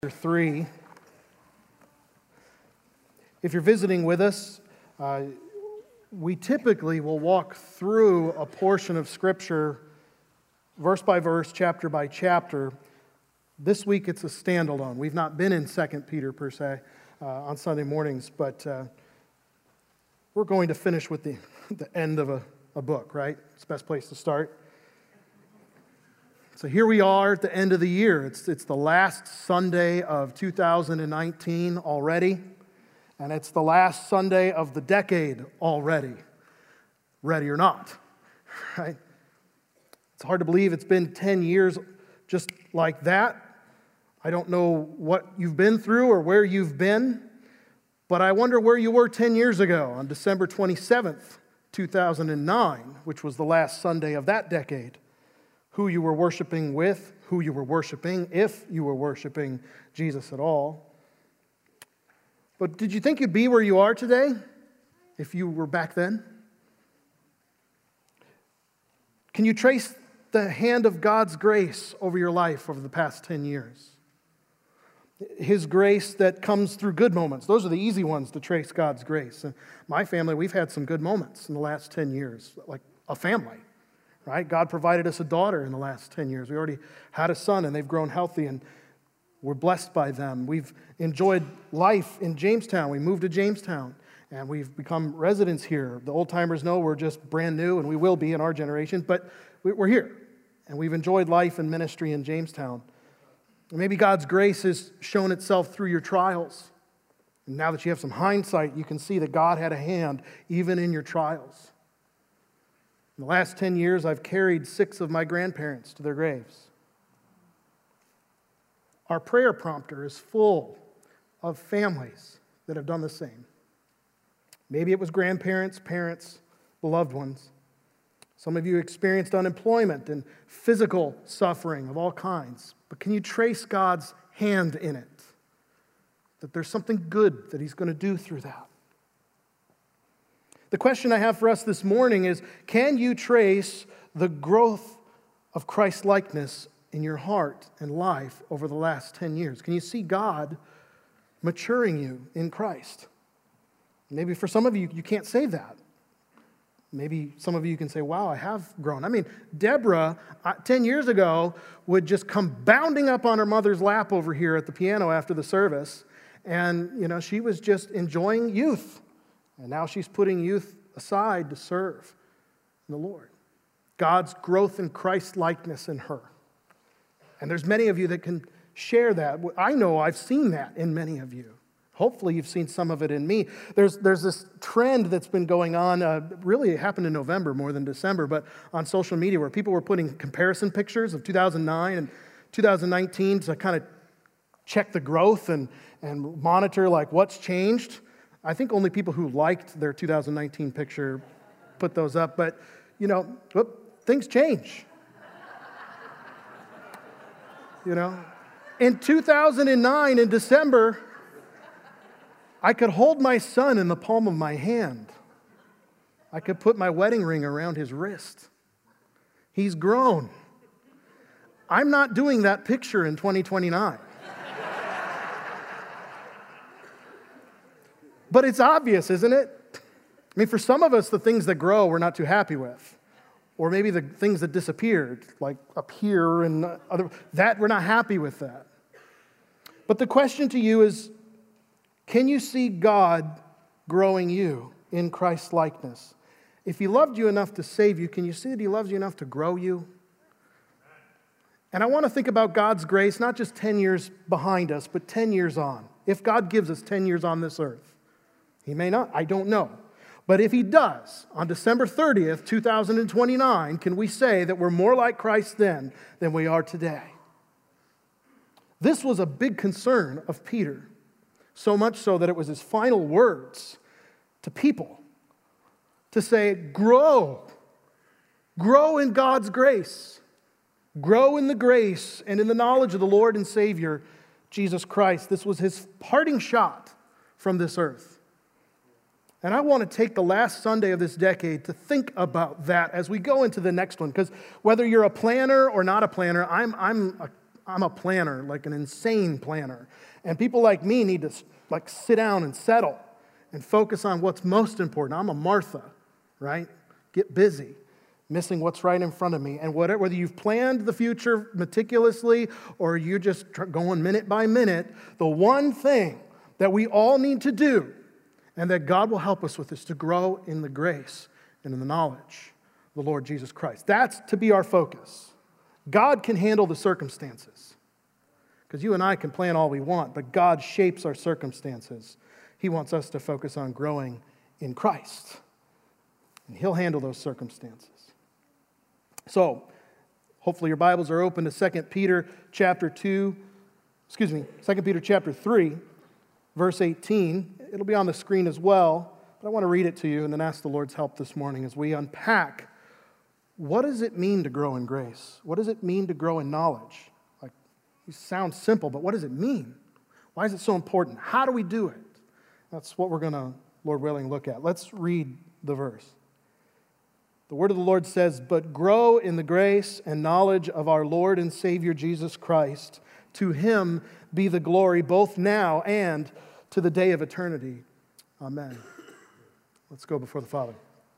3. If you're visiting with us, we typically will walk through a portion of Scripture, verse by verse, chapter by chapter. This week it's a standalone. We've not been in 2 Peter per se on Sunday mornings, but we're going to finish with the end of a book, right? It's the best place to start. So here we are at the end of the year. It's the last Sunday of 2019 already, and it's the last Sunday of the decade already, ready or not, right? It's hard to believe it's been 10 years just like that. I don't know what you've been through or where you've been, but I wonder where you were 10 years ago on December 27th, 2009, which was the last Sunday of that decade. Who you were worshiping with, who you were worshiping, if you were worshiping Jesus at all. But did you think you'd be where you are today if you were back then? Can you trace the hand of God's grace over your life over the past 10 years? His grace that comes through good moments. Those are the easy ones to trace God's grace. And my family, we've had some good moments in the last 10 years, like a family. Right? God provided us a daughter in the last 10 years. We already had a son, and they've grown healthy, and we're blessed by them. We've enjoyed life in Jamestown. We moved to Jamestown, and we've become residents here. The old-timers know we're just brand new, and we will be in our generation, but we're here, and we've enjoyed life and ministry in Jamestown. And maybe God's grace has shown itself through your trials. And now that you have some hindsight, you can see that God had a hand even in your trials. In the last 10 years, I've carried 6 of my grandparents to their graves. Our prayer prompter is full of families that have done the same. Maybe it was grandparents, parents, beloved ones. Some of you experienced unemployment and physical suffering of all kinds. But can you trace God's hand in it? That there's something good that He's going to do through that. The question I have for us this morning is, can you trace the growth of Christ-likeness in your heart and life over the last 10 years? Can you see God maturing you in Christ? Maybe for some of you, you can't say that. Maybe some of you can say, wow, I have grown. I mean, Deborah, 10 years ago, would just come bounding up on her mother's lap over here at the piano after the service, and, she was just enjoying youth. And now she's putting youth aside to serve the Lord. God's growth in Christ-likeness in her. And there's many of you that can share that. I know I've seen that in many of you. Hopefully you've seen some of it in me. There's this trend that's been going on, really it happened in November more than December, but on social media where people were putting comparison pictures of 2009 and 2019 to kind of check the growth and monitor like what's changed. I think only people who liked their 2019 picture put those up, but, things change. In 2009, in December, I could hold my son in the palm of my hand. I could put my wedding ring around his wrist. He's grown. I'm not doing that picture in 2029. But it's obvious, isn't it? I mean, for some of us, the things that grow we're not too happy with. Or maybe the things that disappeared, like up here and other, that we're not happy with that. But the question to you is, can you see God growing you in Christ's likeness? If He loved you enough to save you, can you see that He loves you enough to grow you? And I want to think about God's grace, not just 10 years behind us, but 10 years on. If God gives us 10 years on this earth. He may not, I don't know. But if He does, on December 30th, 2029, can we say that we're more like Christ then than we are today? This was a big concern of Peter, so much so that it was his final words to people to say, grow in God's grace. Grow in the grace and in the knowledge of the Lord and Savior, Jesus Christ. This was his parting shot from this earth. And I want to take the last Sunday of this decade to think about that as we go into the next one. Because whether you're a planner or not a planner, I'm I'm a planner, like an insane planner. And people like me need to sit down and settle and focus on what's most important. I'm a Martha, right? Get busy, missing what's right in front of me. And whether you've planned the future meticulously or you're just going minute by minute, the one thing that we all need to do and that God will help us with is to grow in the grace and in the knowledge of the Lord Jesus Christ. That's to be our focus. God can handle the circumstances. Because you and I can plan all we want, but God shapes our circumstances. He wants us to focus on growing in Christ. And He'll handle those circumstances. So, hopefully your Bibles are open to 2 Peter chapter 3, verse 18. It'll be on the screen as well, but I want to read it to you and then ask the Lord's help this morning as we unpack what does it mean to grow in grace? What does it mean to grow in knowledge? It sounds simple, but what does it mean? Why is it so important? How do we do it? That's what we're going to, Lord willing, look at. Let's read the verse. The word of the Lord says, "But grow in the grace and knowledge of our Lord and Savior Jesus Christ. To Him be the glory both now and to the day of eternity. Amen." Let's go before the Father.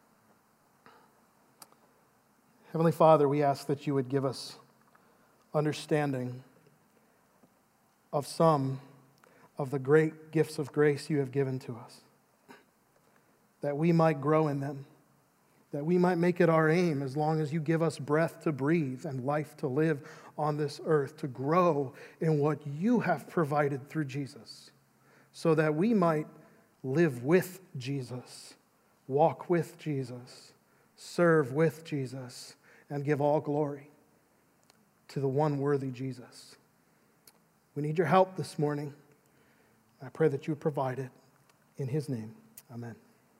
Heavenly Father, we ask that you would give us understanding of some of the great gifts of grace you have given to us, that we might grow in them, that we might make it our aim, as long as you give us breath to breathe and life to live on this earth, to grow in what you have provided through Jesus, so that we might live with Jesus, walk with Jesus, serve with Jesus, and give all glory to the one worthy Jesus. We need your help this morning. I pray that you would provide it in His name. Amen.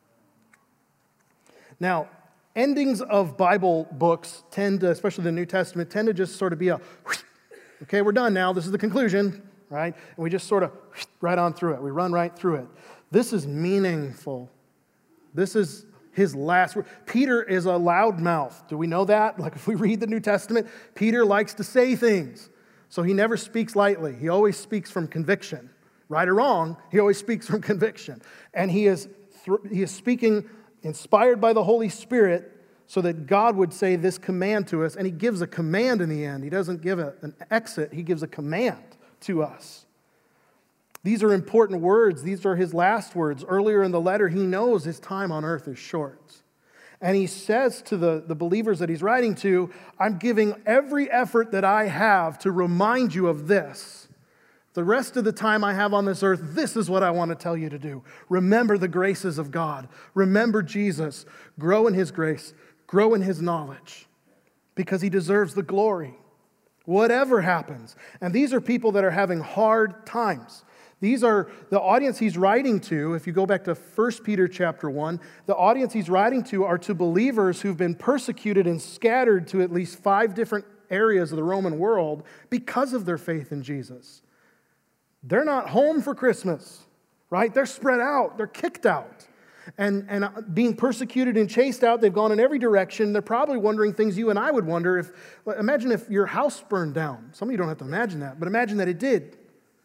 Now, endings of Bible books tend to, especially the New Testament, tend to just sort of be okay, we're done now. This is the conclusion, right? And we just sort of right on through it. We run right through it. This is meaningful. This is his last word. Peter is a loudmouth. Do we know that? Like if we read the New Testament, Peter likes to say things. So he never speaks lightly. He always speaks from conviction. Right or wrong, he always speaks from conviction. And he is speaking inspired by the Holy Spirit so that God would say this command to us. And he gives a command in the end. He doesn't give an exit. He gives a command to us. These are important words. These are his last words. Earlier in the letter, he knows his time on earth is short. And he says to the believers that he's writing to, I'm giving every effort that I have to remind you of this. The rest of the time I have on this earth, this is what I want to tell you to do. Remember the graces of God. Remember Jesus. Grow in His grace. Grow in His knowledge. Because He deserves the glory. Whatever happens. And these are people that are having hard times. These are the audience he's writing to. If you go back to 1 Peter chapter 1, the audience he's writing to are to believers who've been persecuted and scattered to at least 5 different areas of the Roman world because of their faith in Jesus. They're not home for Christmas, right? They're spread out. They're kicked out. And being persecuted and chased out, they've gone in every direction. They're probably wondering things you and I would wonder. Imagine if your house burned down. Some of you don't have to imagine that, but imagine that it did.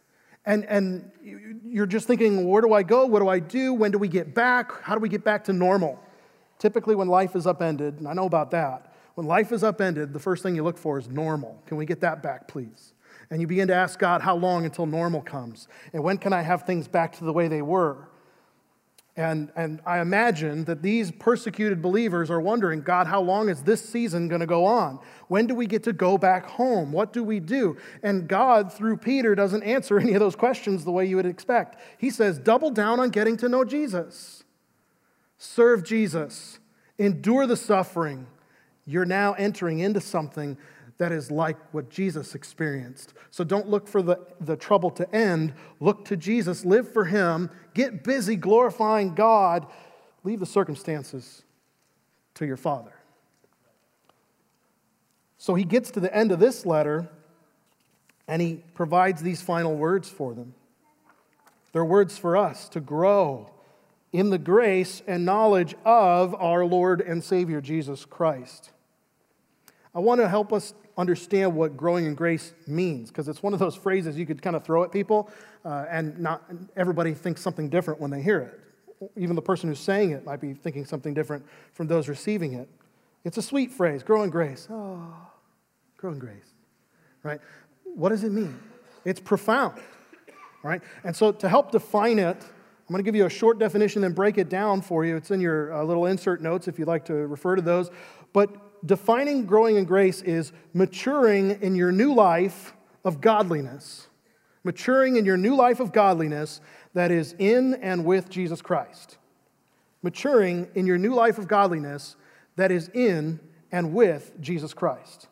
And you're just thinking, where do I go? What do I do? When do we get back? How do we get back to normal? Typically when life is upended, and I know about that, when life is upended, the first thing you look for is normal. Can we get that back, please? And you begin to ask God, how long until normal comes? And when can I have things back to the way they were? And I imagine that these persecuted believers are wondering, God, how long is this season going to go on? When do we get to go back home? What do we do? And God, through Peter, doesn't answer any of those questions the way you would expect. He says, double down on getting to know Jesus. Serve Jesus. Endure the suffering. You're now entering into something that is like what Jesus experienced. So don't look for the trouble to end. Look to Jesus. Live for Him. Get busy glorifying God. Leave the circumstances to your Father. So he gets to the end of this letter, and he provides these final words for them. They're words for us to grow in the grace and knowledge of our Lord and Savior Jesus Christ. I want to help us understand what growing in grace means, because it's one of those phrases you could kind of throw at people, and not everybody thinks something different when they hear it. Even the person who's saying it might be thinking something different from those receiving it. It's a sweet phrase, grow in grace. Oh, grow in grace, right? What does it mean? It's profound, right? And so to help define it, I'm going to give you a short definition and break it down for you. It's in your little insert notes if you'd like to refer to those. But defining growing in grace is maturing in your new life of godliness. Maturing in your new life of godliness that is in and with Jesus Christ. Maturing in your new life of godliness that is in and with Jesus Christ.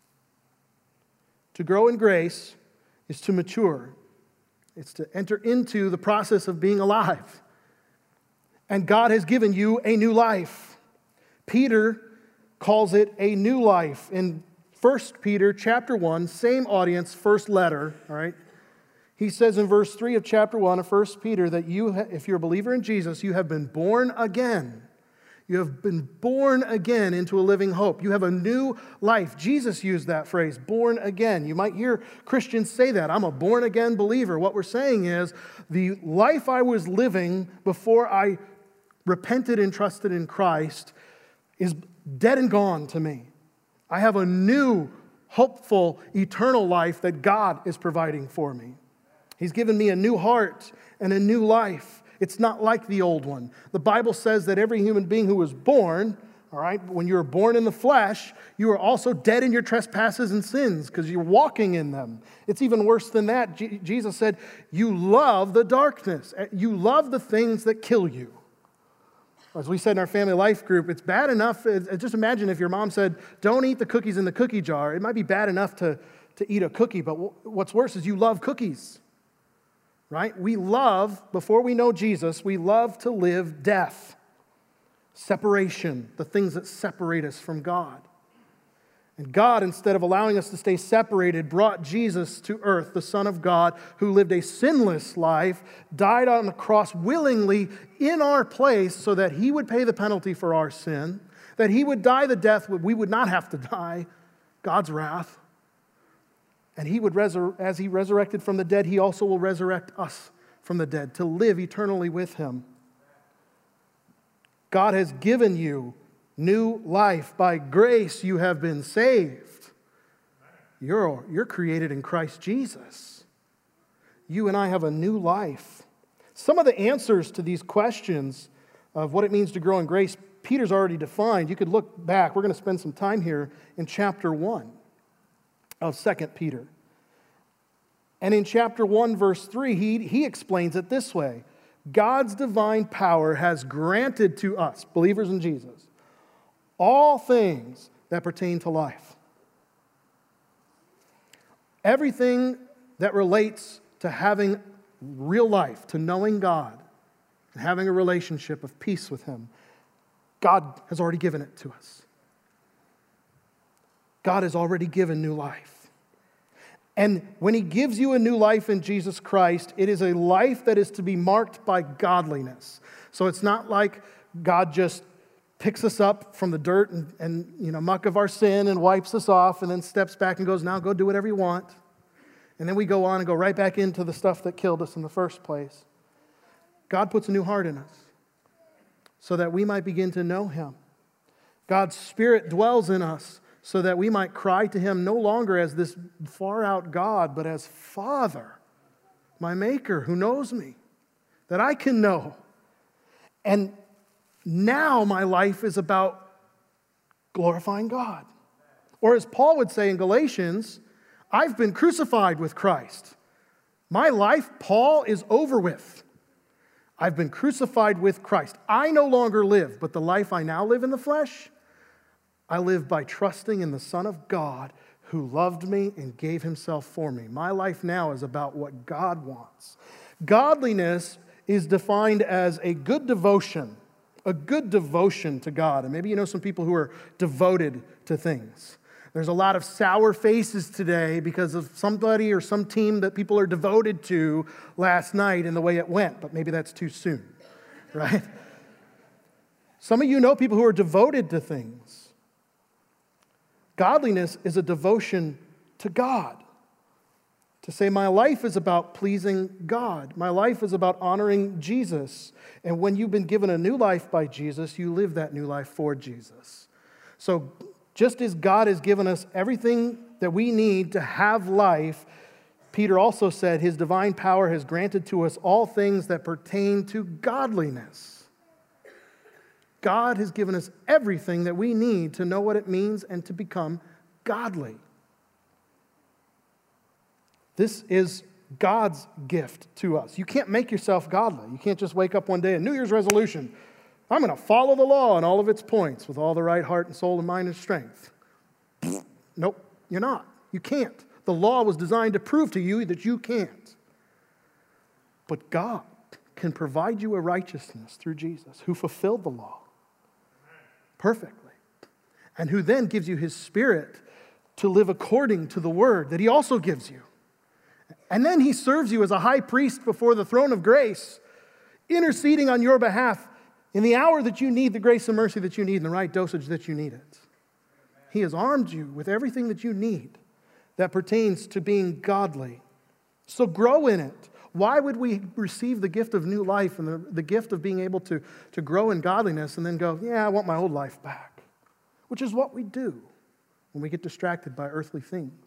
To grow in grace is to mature. It's to enter into the process of being alive. And God has given you a new life. Peter calls it a new life. In 1 Peter chapter 1, same audience, first letter, all right? He says in verse 3 of chapter 1 of 1 Peter that if you're a believer in Jesus, you have been born again. You have been born again into a living hope. You have a new life. Jesus used that phrase, born again. You might hear Christians say that. I'm a born again believer. What we're saying is the life I was living before I repented and trusted in Christ is dead and gone to me. I have a new, hopeful, eternal life that God is providing for me. He's given me a new heart and a new life. It's not like the old one. The Bible says that every human being who was born, all right, when you were born in the flesh, you are also dead in your trespasses and sins because you're walking in them. It's even worse than that. Jesus said, you love the darkness. You love the things that kill you. As we said in our family life group, it's bad enough. Just imagine if your mom said, don't eat the cookies in the cookie jar. It might be bad enough to eat a cookie, but what's worse is you love cookies. Right? We love, before we know Jesus, we love to live death, separation, the things that separate us from God. And God, instead of allowing us to stay separated, brought Jesus to earth, the Son of God, who lived a sinless life, died on the cross willingly in our place so that He would pay the penalty for our sin, that He would die the death we would not have to die, God's wrath. And He would as He resurrected from the dead, He also will resurrect us from the dead to live eternally with Him. God has given you new life. By grace you have been saved. You're created in Christ Jesus. You and I have a new life. Some of the answers to these questions of what it means to grow in grace, Peter's already defined. You could look back. We're going to spend some time here in chapter 1. Of 2 Peter. And in chapter 1, verse 3, he explains it this way. God's divine power has granted to us, believers in Jesus, all things that pertain to life. Everything that relates to having real life, to knowing God, and having a relationship of peace with Him, God has already given it to us. God has already given new life. And when He gives you a new life in Jesus Christ, it is a life that is to be marked by godliness. So it's not like God just picks us up from the dirt and muck of our sin and wipes us off and then steps back and goes, now go do whatever you want. And then we go on and go right back into the stuff that killed us in the first place. God puts a new heart in us so that we might begin to know Him. God's Spirit dwells in us so that we might cry to Him no longer as this far-out God, but as Father, my Maker, who knows me, that I can know. And now my life is about glorifying God. Or as Paul would say in Galatians, I've been crucified with Christ. My life, Paul, is over with. I've been crucified with Christ. I no longer live, but the life I now live in the flesh, I live by trusting in the Son of God who loved me and gave Himself for me. My life now is about what God wants. Godliness is defined as a good devotion to God. And maybe you know some people who are devoted to things. There's a lot of sour faces today because of somebody or some team that people are devoted to last night and the way it went, but maybe that's too soon, right? Some of you know people who are devoted to things. Godliness is a devotion to God. To say my life is about pleasing God. My life is about honoring Jesus. And when you've been given a new life by Jesus, you live that new life for Jesus. So just as God has given us everything that we need to have life, Peter also said his divine power has granted to us all things that pertain to godliness. God has given us everything that we need to know what it means and to become godly. This is God's gift to us. You can't make yourself godly. You can't just wake up one day and New Year's resolution, I'm going to follow the law in all of its points with all the right heart and soul and mind and strength. Nope, you're not. You can't. The law was designed to prove to you that you can't. But God can provide you a righteousness through Jesus, who fulfilled the law perfectly, and who then gives you his Spirit to live according to the word that he also gives you. And then he serves you as a high priest before the throne of grace, interceding on your behalf in the hour that you need the grace and mercy that you need and the right dosage that you need it. He has armed you with everything that you need that pertains to being godly. So grow in it. Why would we receive the gift of new life and the gift of being able to grow in godliness and then go, yeah, I want my old life back? Which is what we do when we get distracted by earthly things.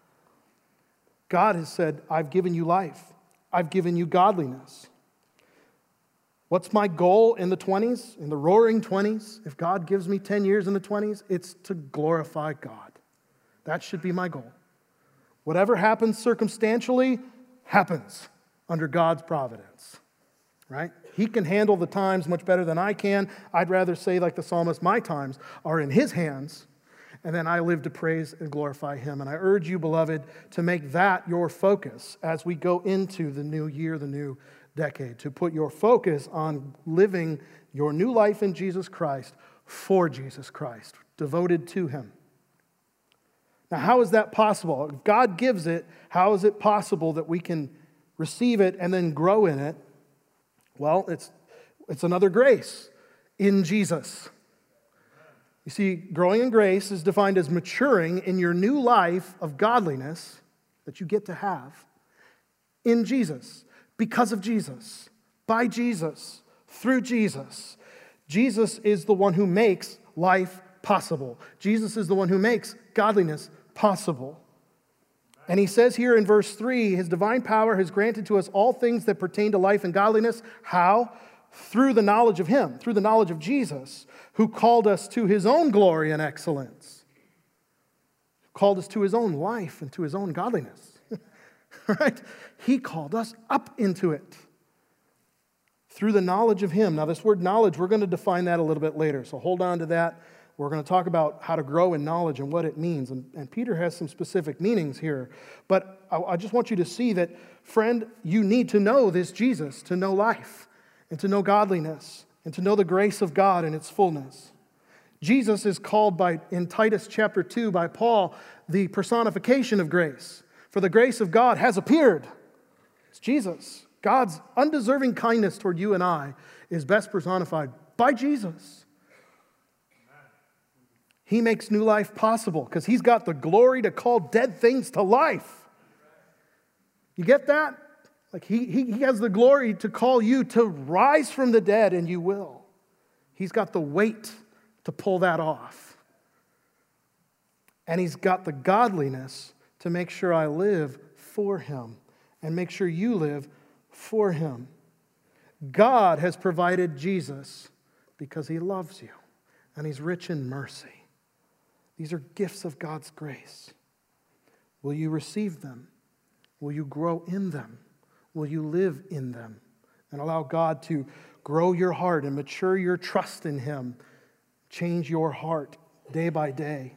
God has said, I've given you life. I've given you godliness. What's my goal in the 20s, in the roaring 20s? If God gives me 10 years in the 20s, it's to glorify God. That should be my goal. Whatever happens circumstantially happens under God's providence, right? He can handle the times much better than I can. I'd rather say, like the psalmist, my times are in his hands, and then I live to praise and glorify him. And I urge you, beloved, to make that your focus as we go into the new year, the new decade, to put your focus on living your new life in Jesus Christ for Jesus Christ, devoted to him. Now, how is that possible? If God gives it, how is it possible that we can receive it and then grow in it? Well, it's another grace in Jesus. You see, growing in grace is defined as maturing in your new life of godliness that you get to have in Jesus, because of Jesus, by Jesus, through Jesus. Jesus is the one who makes life possible. Jesus is the one who makes godliness possible. And he says here in verse 3, his divine power has granted to us all things that pertain to life and godliness. How? Through the knowledge of him, through the knowledge of Jesus, who called us to his own glory and excellence, called us to his own life and to his own godliness. Right? He called us up into it through the knowledge of him. Now, this word knowledge, we're going to define that a little bit later, so hold on to that. We're going to talk about how to grow in knowledge and what it means. And Peter has some specific meanings here. But I just want you to see that, friend, you need to know this Jesus, to know life and to know godliness and to know the grace of God in its fullness. Jesus is called in Titus chapter 2 by Paul the personification of grace. For the grace of God has appeared. It's Jesus. God's undeserving kindness toward you and I is best personified by Jesus. He makes new life possible because he's got the glory to call dead things to life. You get that? Like he has the glory to call you to rise from the dead, and you will. He's got the weight to pull that off. And he's got the godliness to make sure I live for him and make sure you live for him. God has provided Jesus because he loves you and he's rich in mercy. These are gifts of God's grace. Will you receive them? Will you grow in them? Will you live in them? And allow God to grow your heart and mature your trust in him. Change your heart day by day.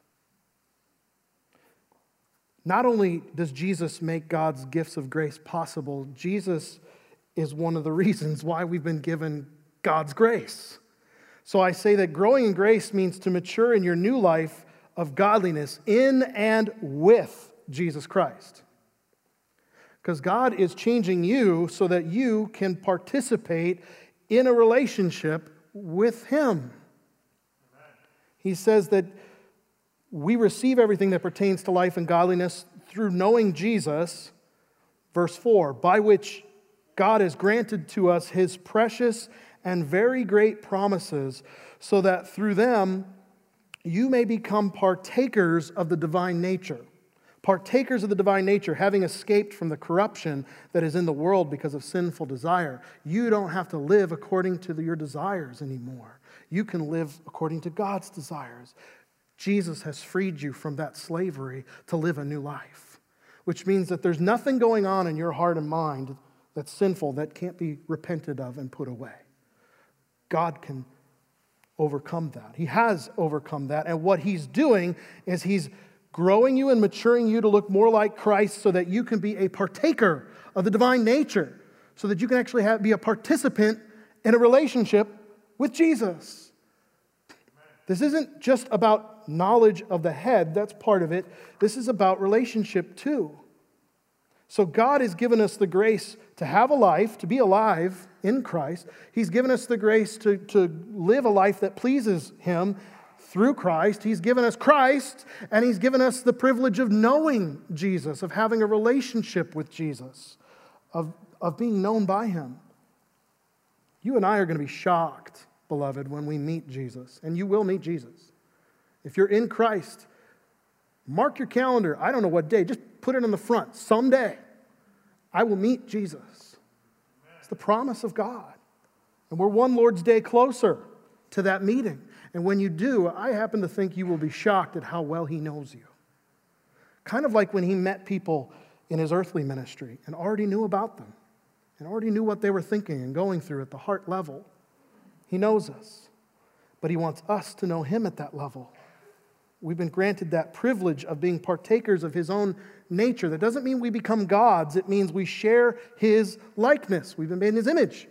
Not only does Jesus make God's gifts of grace possible, Jesus is one of the reasons why we've been given God's grace. So I say that growing in grace means to mature in your new life of godliness in and with Jesus Christ. Because God is changing you so that you can participate in a relationship with him. He says that we receive everything that pertains to life and godliness through knowing Jesus, verse 4, by which God has granted to us his precious and very great promises, so that through them you may become partakers of the divine nature. Partakers of the divine nature, having escaped from the corruption that is in the world because of sinful desire. You don't have to live according to your desires anymore. You can live according to God's desires. Jesus has freed you from that slavery to live a new life, which means that there's nothing going on in your heart and mind that's sinful that can't be repented of and put away. God can overcome that. He has overcome that. And what he's doing is he's growing you and maturing you to look more like Christ so that you can be a partaker of the divine nature, so that you can actually be a participant in a relationship with Jesus. This isn't just about knowledge of the head, that's part of it. This is about relationship too. So God has given us the grace to have a life, to be alive in Christ. He's given us the grace to live a life that pleases him through Christ. He's given us Christ, and he's given us the privilege of knowing Jesus, of having a relationship with Jesus, of being known by him. You and I are going to be shocked, beloved, when we meet Jesus, and you will meet Jesus. If you're in Christ, mark your calendar. I don't know what day. Just put it on the front. Someday, I will meet Jesus. It's the promise of God. And we're one Lord's Day closer to that meeting. And when you do, I happen to think you will be shocked at how well he knows you. Kind of like when he met people in his earthly ministry and already knew about them and already knew what they were thinking and going through at the heart level. He knows us, but he wants us to know him at that level. We've been granted that privilege of being partakers of his own nature. That doesn't mean we become gods. It means we share his likeness. We've been made in his image.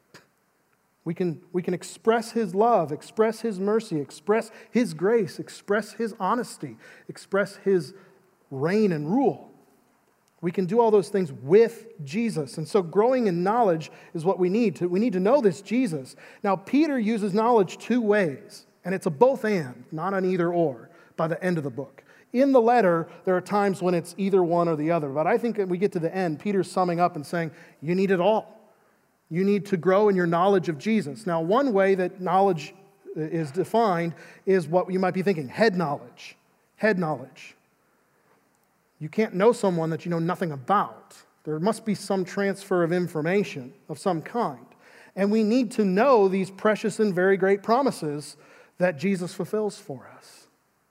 We can express his love, express his mercy, express his grace, express his honesty, express his reign and rule. We can do all those things with Jesus. And so growing in knowledge is what we need. We need to know this Jesus. Now, Peter uses knowledge two ways, and it's a both and, not an either or, by the end of the book. In the letter, there are times when it's either one or the other. But I think when we get to the end, Peter's summing up and saying, you need it all. You need to grow in your knowledge of Jesus. Now, one way that knowledge is defined is what you might be thinking, head knowledge. Head knowledge. You can't know someone that you know nothing about. There must be some transfer of information of some kind. And we need to know these precious and very great promises that Jesus fulfills for us.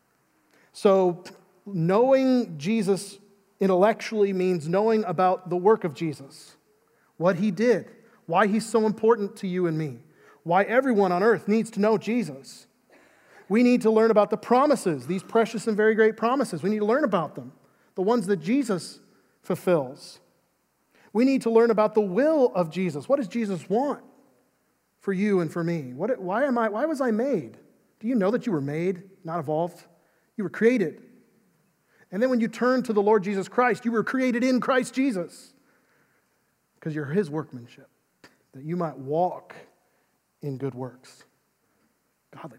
So, knowing Jesus intellectually means knowing about the work of Jesus, what he did, why he's so important to you and me, why everyone on earth needs to know Jesus. We need to learn about the promises, these precious and very great promises. We need to learn about them, the ones that Jesus fulfills. We need to learn about the will of Jesus. What does Jesus want for you and for me? Why was I made? Do you know that you were made, not evolved? You were created. And then when you turn to the Lord Jesus Christ, you were created in Christ Jesus because you're his workmanship, that you might walk in good works, godliness.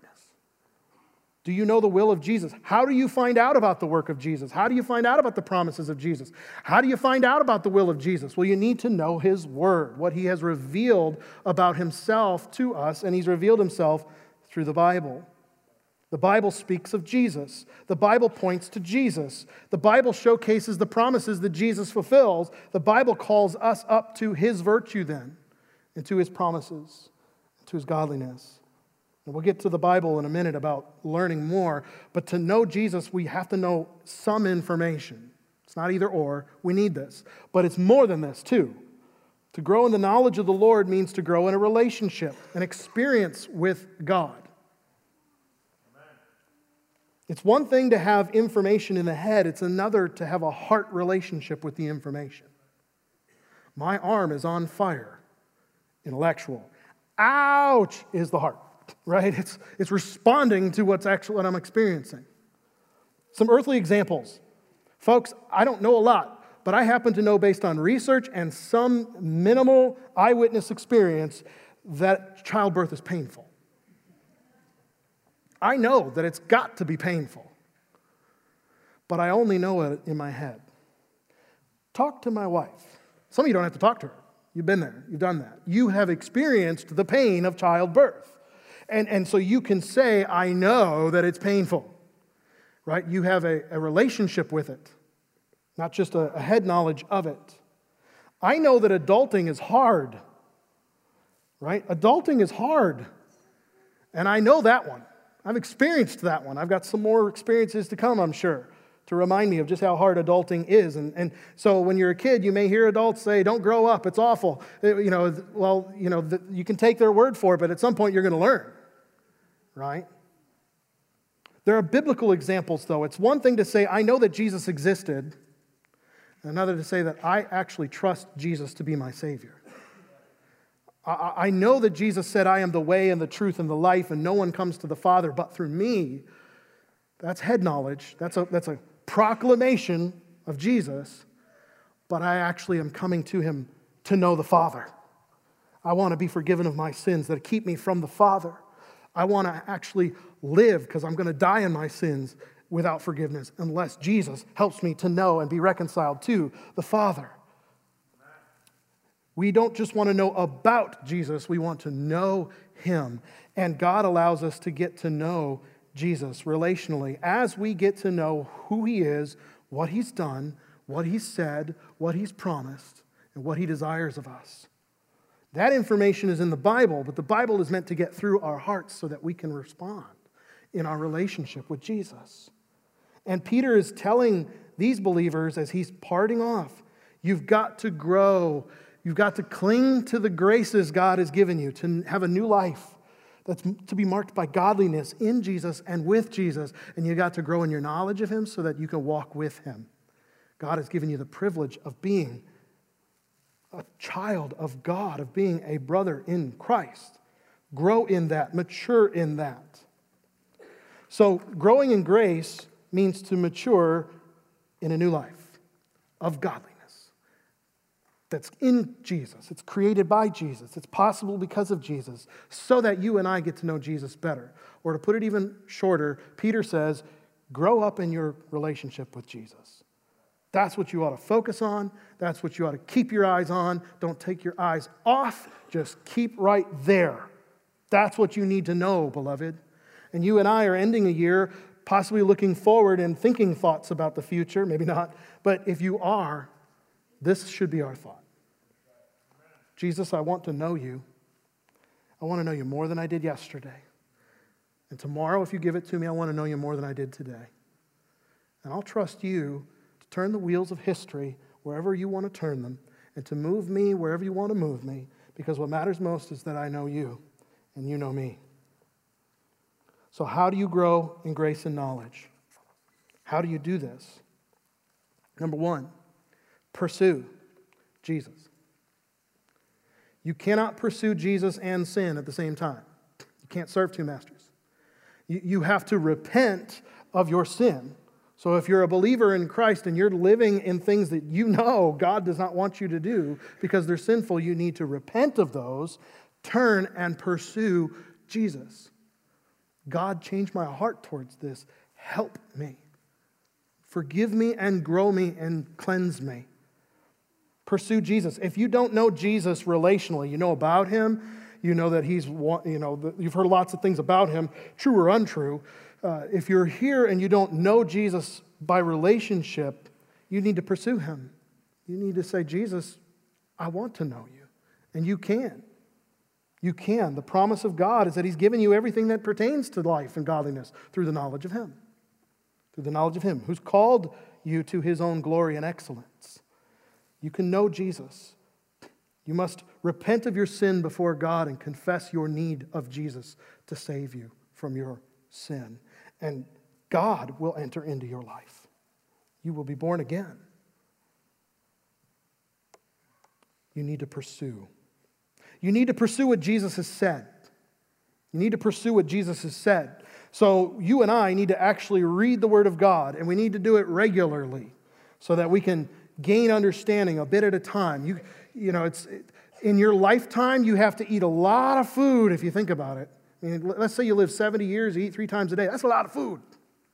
Do you know the will of Jesus? How do you find out about the work of Jesus? How do you find out about the promises of Jesus? How do you find out about the will of Jesus? Well, you need to know his word, what he has revealed about himself to us, and he's revealed himself through the Bible. The Bible speaks of Jesus. The Bible points to Jesus. The Bible showcases the promises that Jesus fulfills. The Bible calls us up to his virtue then, and to his promises, to his godliness. And we'll get to the Bible in a minute about learning more, but to know Jesus, we have to know some information. It's not either or. We need this. But it's more than this, too. To grow in the knowledge of the Lord means to grow in a relationship, an experience with God. It's one thing to have information in the head. It's another to have a heart relationship with the information. My arm is on fire. Intellectual. Ouch is the heart, right? It's responding to what I'm experiencing. Some earthly examples. Folks, I don't know a lot, but I happen to know based on research and some minimal eyewitness experience that childbirth is painful. I know that it's got to be painful. but I only know it in my head. Talk to my wife. Some of you don't have to talk to her. You've been there. You've done that. You have experienced the pain of childbirth. And so you can say, I know that it's painful. Right? You have a relationship with it, not just a head knowledge of it. I know that adulting is hard. Right? Adulting is hard. And I know that one. I've experienced that one. I've got some more experiences to come, I'm sure, to remind me of just how hard adulting is. And so when you're a kid, you may hear adults say, don't grow up, it's awful. You can take their word for it, but at some point you're going to learn. Right? There are biblical examples, though. It's one thing to say, I know that Jesus existed, and another to say that I actually trust Jesus to be my Savior. I know that Jesus said, I am the way and the truth and the life, and no one comes to the Father but through me. That's head knowledge. That's a proclamation of Jesus, but I actually am coming to Him to know the Father. I want to be forgiven of my sins that keep me from the Father. I want to actually live because I'm going to die in my sins without forgiveness unless Jesus helps me to know and be reconciled to the Father. We don't just want to know about Jesus, we want to know Him. And God allows us to get to know Jesus relationally as we get to know who He is, what He's done, what He's said, what He's promised, and what He desires of us. That information is in the Bible, but the Bible is meant to get through our hearts so that we can respond in our relationship with Jesus. And Peter is telling these believers as he's parting off, you've got to grow. You've got to cling to the graces God has given you to have a new life that's to be marked by godliness in Jesus and with Jesus. And you've got to grow in your knowledge of Him so that you can walk with Him. God has given you the privilege of being a child of God, of being a brother in Christ. Grow in that, mature in that. So growing in grace means to mature in a new life of godliness. That's in Jesus. It's created by Jesus. It's possible because of Jesus, so that you and I get to know Jesus better. Or to put it even shorter, Peter says, grow up in your relationship with Jesus. That's what you ought to focus on. That's what you ought to keep your eyes on. Don't take your eyes off. Just keep right there. That's what you need to know, beloved. And you and I are ending a year possibly looking forward and thinking thoughts about the future. Maybe not. But if you are, this should be our thought. Jesus, I want to know you. I want to know you more than I did yesterday. And tomorrow, if you give it to me, I want to know you more than I did today. And I'll trust you to turn the wheels of history wherever you want to turn them and to move me wherever you want to move me, because what matters most is that I know you and you know me. So how do you grow in grace and knowledge? How do you do this? Number one, pursue Jesus. You cannot pursue Jesus and sin at the same time. You can't serve two masters. You have to repent of your sin. So if you're a believer in Christ and you're living in things that you know God does not want you to do because they're sinful, you need to repent of those, turn and pursue Jesus. God, change my heart towards this. Help me. Forgive me and grow me and cleanse me. Pursue Jesus. If you don't know Jesus relationally, you know about Him, you know that He's, you've heard lots of things about Him, true or untrue. If you're here and you don't know Jesus by relationship, you need to pursue Him. You need to say, Jesus, I want to know you. And you can. You can. The promise of God is that He's given you everything that pertains to life and godliness through the knowledge of Him. Through the knowledge of Him, who's called you to His own glory and excellence. You can know Jesus. You must repent of your sin before God and confess your need of Jesus to save you from your sin. And God will enter into your life. You will be born again. You need to pursue. You need to pursue what Jesus has said. You need to pursue what Jesus has said. So you and I need to actually read the Word of God, and we need to do it regularly so that we can gain understanding a bit at a time. In your lifetime, you have to eat a lot of food if you think about it. I mean, let's say you live 70 years, you eat 3 times a day. That's a lot of food.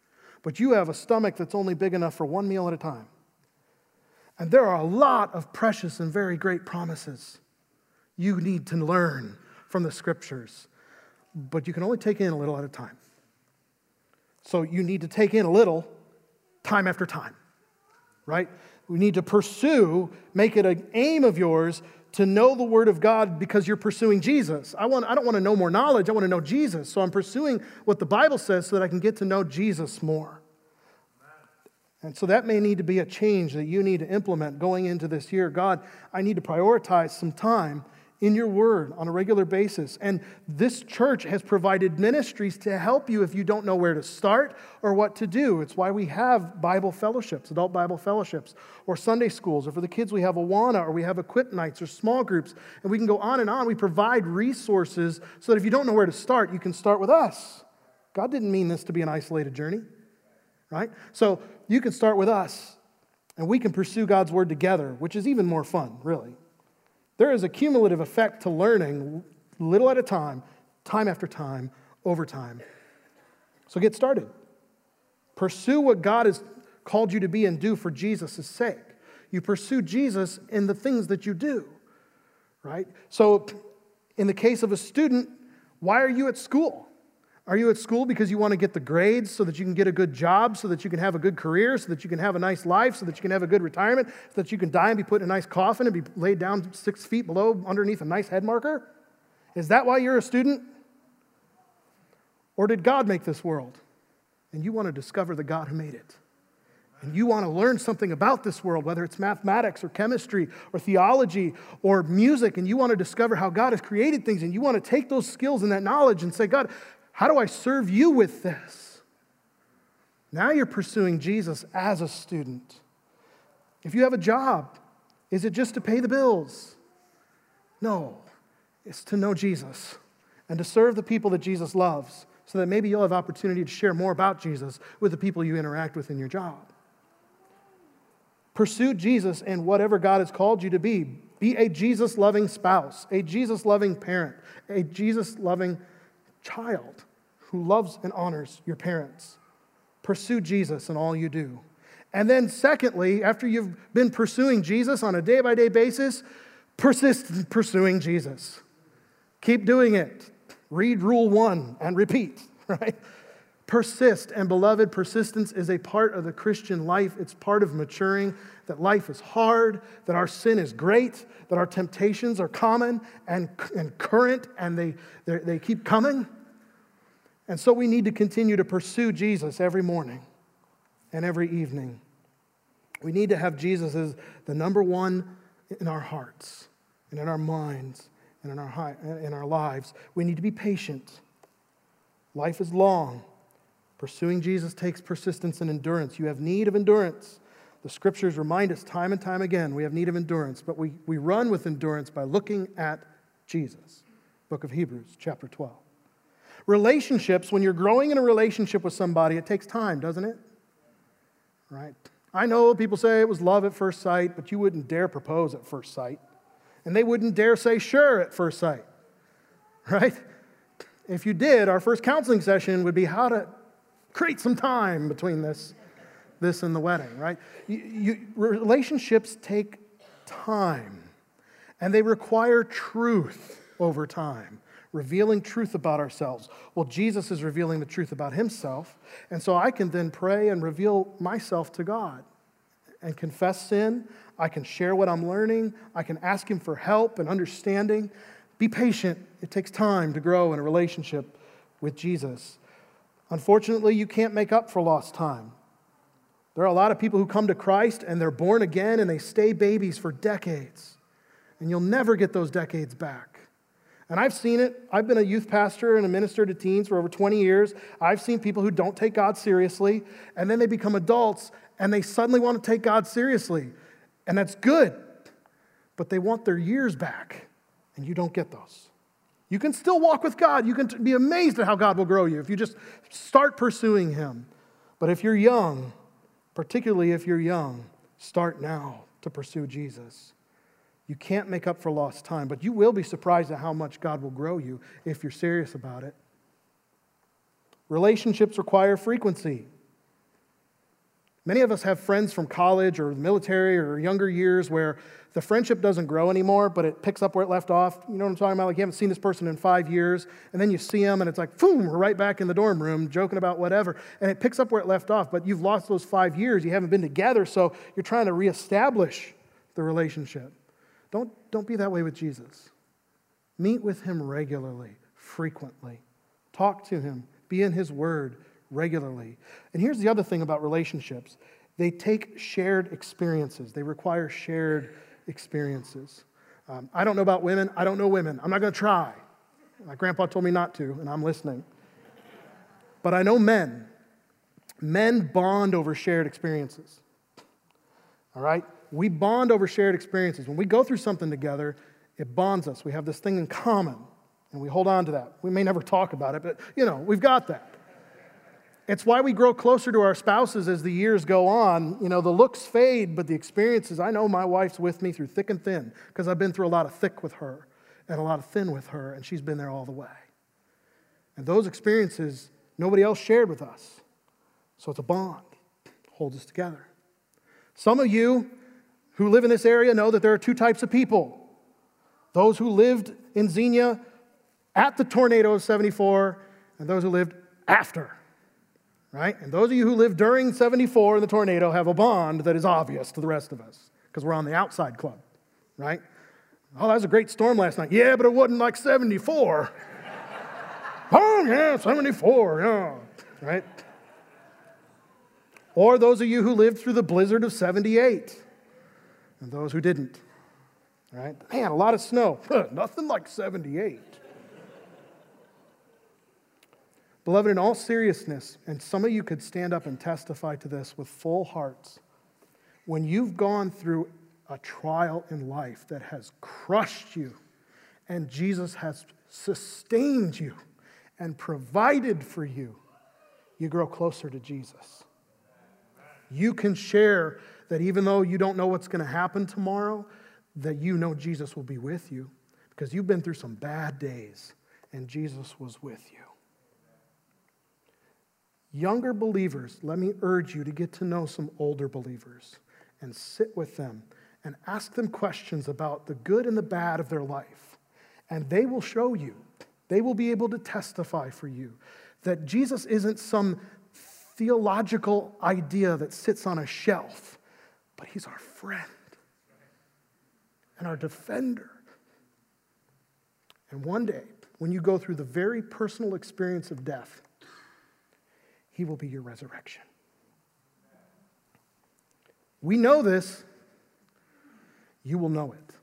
but you have a stomach that's only big enough for one meal at a time. And there are a lot of precious and very great promises you need to learn from the Scriptures, but you can only take in a little at a time. So you need to take in a little time after time, right? We need to pursue, make it an aim of yours to know the Word of God because you're pursuing Jesus. I don't want to know more knowledge, I want to know Jesus. So I'm pursuing what the Bible says so that I can get to know Jesus more. And so that may need to be a change that you need to implement going into this year. God, I need to prioritize some time in your word on a regular basis. And this church has provided ministries to help you if you don't know where to start or what to do. It's why we have Bible fellowships, adult Bible fellowships, or Sunday schools, or for the kids we have Awana, or we have Equip Nights, or small groups, and we can go on and on. We provide resources so that if you don't know where to start, you can start with us. God didn't mean this to be an isolated journey, right? So you can start with us, and we can pursue God's word together, which is even more fun, really. There is a cumulative effect to learning little at a time after time, over time. So get started. Pursue what God has called you to be and do for Jesus' sake. You pursue Jesus in the things that you do, right? So in the case of a student, why are you at school? Are you at school because you want to get the grades so that you can get a good job, so that you can have a good career, so that you can have a nice life, so that you can have a good retirement, so that you can die and be put in a nice coffin and be laid down 6 feet below underneath a nice head marker? Is that why you're a student? Or did God make this world? And you want to discover the God who made it. And you want to learn something about this world, whether it's mathematics or chemistry or theology or music, and you want to discover how God has created things, and you want to take those skills and that knowledge and say, God, how do I serve you with this? Now you're pursuing Jesus as a student. If you have a job, is it just to pay the bills? No, it's to know Jesus and to serve the people that Jesus loves so that maybe you'll have opportunity to share more about Jesus with the people you interact with in your job. Pursue Jesus in whatever God has called you to be. Be a Jesus-loving spouse, a Jesus-loving parent, a Jesus-loving child who loves and honors your parents. Pursue Jesus in all you do. And then secondly, after you've been pursuing Jesus on a day-by-day basis, persist in pursuing Jesus. Keep doing it. Read Rule 1 and repeat, right? Persist. And beloved, persistence is a part of the Christian life. It's part of maturing, that life is hard, that our sin is great, that our temptations are common and current, and they keep coming. And so we need to continue to pursue Jesus every morning and every evening. We need to have Jesus as the number one in our hearts and in our minds and in our lives. We need to be patient. Life is long. Pursuing Jesus takes persistence and endurance. You have need of endurance. The Scriptures remind us time and time again we have need of endurance, but we run with endurance by looking at Jesus. Book of Hebrews, chapter 12. Relationships, when you're growing in a relationship with somebody, it takes time, doesn't it? Right? I know people say it was love at first sight, but you wouldn't dare propose at first sight. And they wouldn't dare say sure at first sight. Right? If you did, our first counseling session would be how to create some time between this and the wedding, right? Relationships take time, and they require truth over time, revealing truth about ourselves. Well, Jesus is revealing the truth about himself, and so I can then pray and reveal myself to God and confess sin. I can share what I'm learning. I can ask him for help and understanding. Be patient. It takes time to grow in a relationship with Jesus. Unfortunately, you can't make up for lost time. There are a lot of people who come to Christ and they're born again and they stay babies for decades. And you'll never get those decades back. And I've seen it. I've been a youth pastor and a minister to teens for over 20 years. I've seen people who don't take God seriously, and then they become adults and they suddenly want to take God seriously. And that's good. But they want their years back, and you don't get those. You can still walk with God. You can be amazed at how God will grow you if you just start pursuing him. But if you're young, particularly if you're young, start now to pursue Jesus. You can't make up for lost time, but you will be surprised at how much God will grow you if you're serious about it. Relationships require frequency. Many of us have friends from college or the military or younger years where the friendship doesn't grow anymore, but it picks up where it left off. You know what I'm talking about? Like you haven't seen this person in 5 years, and then you see them, and it's like, boom, we're right back in the dorm room joking about whatever. And it picks up where it left off, but you've lost those 5 years. You haven't been together, so you're trying to reestablish the relationship. Don't be that way with Jesus. Meet with him regularly, frequently. Talk to him. Be in his word regularly. And here's the other thing about relationships. They take shared experiences. They require shared experiences. I don't know about women. I don't know women. I'm not going to try. My grandpa told me not to, and I'm listening. But I know men. Men bond over shared experiences. All right? We bond over shared experiences. When we go through something together, it bonds us. We have this thing in common, and we hold on to that. We may never talk about it, but, we've got that. It's why we grow closer to our spouses as the years go on. The looks fade, but the experiences, I know my wife's with me through thick and thin because I've been through a lot of thick with her and a lot of thin with her, and she's been there all the way. And those experiences, nobody else shared with us. So it's a bond. It holds us together. Some of you who live in this area know that there are two types of people. Those who lived in Xenia at the tornado of 74 and those who lived after. Right? And those of you who lived during 74 and the tornado have a bond that is obvious to the rest of us because we're on the outside club, right? Oh, that was a great storm last night. Yeah, but it wasn't like 74. Oh, yeah, 74, yeah, right? Or those of you who lived through the blizzard of 78 and those who didn't, right? Man, a lot of snow. Nothing like 78. Beloved, in all seriousness, and some of you could stand up and testify to this with full hearts, when you've gone through a trial in life that has crushed you, and Jesus has sustained you and provided for you, you grow closer to Jesus. You can share that even though you don't know what's going to happen tomorrow, that you know Jesus will be with you because you've been through some bad days, and Jesus was with you. Younger believers, let me urge you to get to know some older believers and sit with them and ask them questions about the good and the bad of their life. And they will show you, they will be able to testify for you that Jesus isn't some theological idea that sits on a shelf, but he's our friend and our defender. And one day, when you go through the very personal experience of death, he will be your resurrection. We know this. You will know it.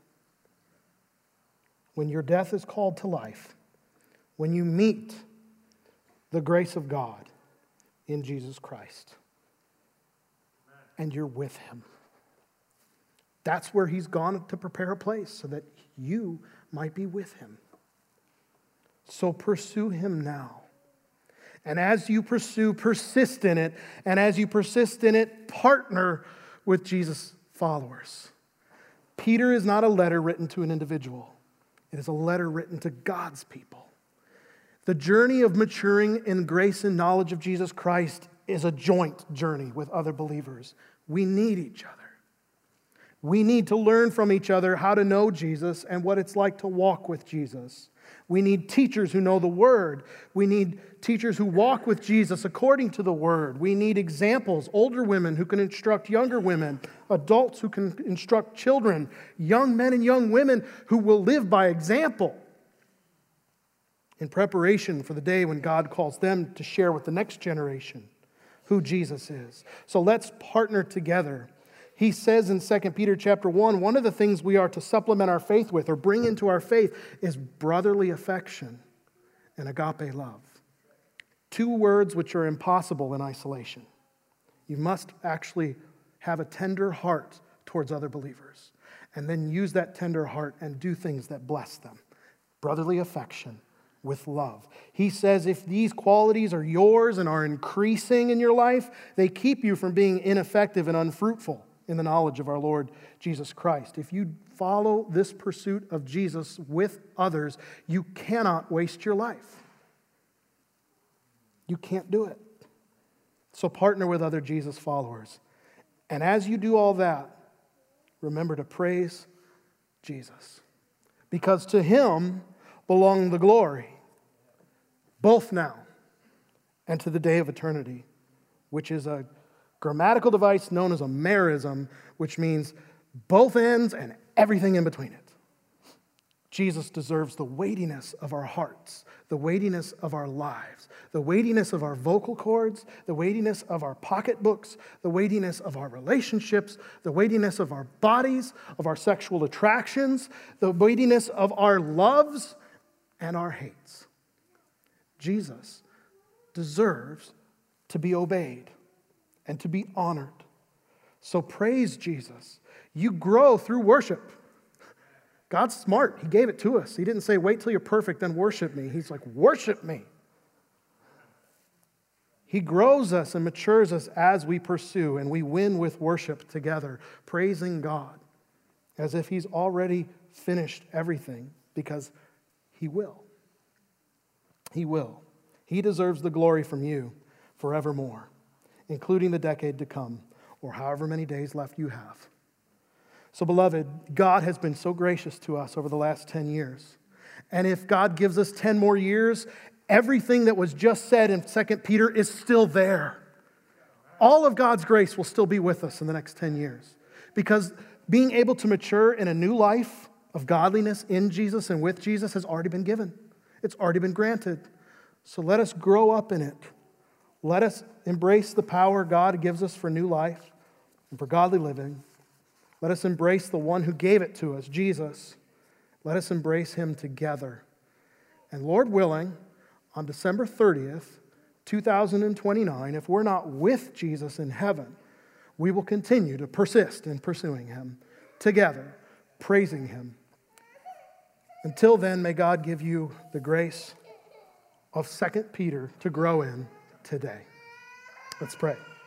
When your death is called to life, when you meet the grace of God in Jesus Christ, and you're with him. That's where he's gone to prepare a place so that you might be with him. So pursue him now. And as you pursue, persist in it. And as you persist in it, partner with Jesus' followers. Peter is not a letter written to an individual. It is a letter written to God's people. The journey of maturing in grace and knowledge of Jesus Christ is a joint journey with other believers. We need each other. We need to learn from each other how to know Jesus and what it's like to walk with Jesus. We need teachers who know the Word. We need teachers who walk with Jesus according to the Word. We need examples, older women who can instruct younger women, adults who can instruct children, young men and young women who will live by example in preparation for the day when God calls them to share with the next generation who Jesus is. So let's partner together. He says in 2 Peter chapter 1, one of the things we are to supplement our faith with or bring into our faith is brotherly affection and agape love. Two words which are impossible in isolation. You must actually have a tender heart towards other believers and then use that tender heart and do things that bless them. Brotherly affection with love. He says if these qualities are yours and are increasing in your life, they keep you from being ineffective and unfruitful in the knowledge of our Lord Jesus Christ. If you follow this pursuit of Jesus with others, you cannot waste your life. You can't do it. So partner with other Jesus followers And as you do all that, remember to praise Jesus. Because to him belong the glory, both now and to the day of eternity, which is a grammatical device known as a merism, which means both ends and everything in between it. Jesus deserves the weightiness of our hearts, the weightiness of our lives, the weightiness of our vocal cords, the weightiness of our pocketbooks, the weightiness of our relationships, the weightiness of our bodies, of our sexual attractions, the weightiness of our loves and our hates. Jesus deserves to be obeyed and to be honored. So praise Jesus. You grow through worship. God's smart. He gave it to us. He didn't say, wait till you're perfect, then worship me. He's like, worship me. He grows us and matures us as we pursue, and we win with worship together, praising God as if he's already finished everything, because he will. He will. He deserves the glory from you forevermore, including the decade to come, or however many days left you have. So, beloved, God has been so gracious to us over the last 10 years. And if God gives us 10 more years, everything that was just said in 2 Peter is still there. All of God's grace will still be with us in the next 10 years. Because being able to mature in a new life of godliness in Jesus and with Jesus has already been given. It's already been granted. So let us grow up in it. Let us embrace the power God gives us for new life and for godly living. Let us embrace the one who gave it to us, Jesus. Let us embrace him together. And Lord willing, on December 30th, 2029, if we're not with Jesus in heaven, we will continue to persist in pursuing him together, praising him. Until then, may God give you the grace of 2 Peter to grow in today. Let's pray.